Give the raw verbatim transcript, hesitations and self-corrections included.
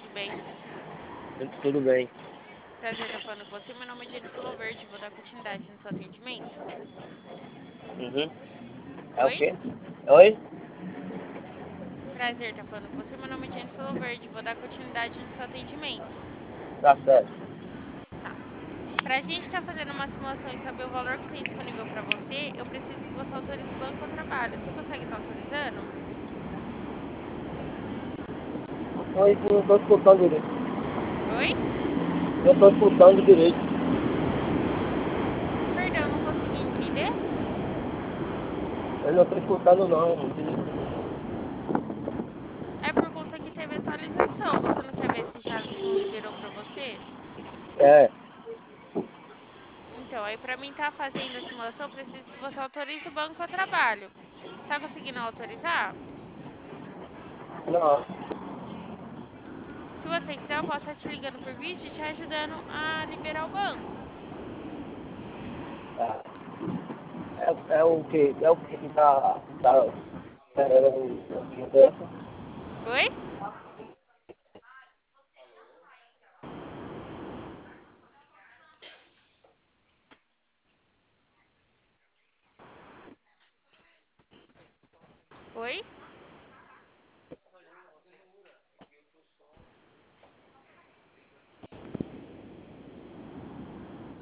tudo bem? Tudo bem. Prazer estar falando com você. Meu nome é Jennifer Loverde. Vou dar continuidade no seu atendimento. Uhum. É o Oi? quê? Oi? Prazer estar falando com você. Meu nome é Jennifer Loverde. Vou dar continuidade no seu atendimento. Tá certo. Tá. Pra gente estar fazendo uma simulação e saber o valor que tem disponível pra você, eu preciso que você autorize o banco ao trabalho. Você consegue estar autorizando? Oi, não tô escutando direito. Oi? Eu tô escutando direito. Perdão, não consegui entender. Eu não tô escutando não. É por conta que teve atualização. Você não quer ver se já não liberou pra você? É, Então, aí pra mim estar fazendo a simulação, eu preciso que você autorize o banco ao trabalho. Tá conseguindo autorizar? não. Se você quiser, eu posso estar te ligando por vídeo e te ajudando a liberar o banco. Tá. É, é o que? É o que que tá, tá esperando a mudança? Oi? Oi?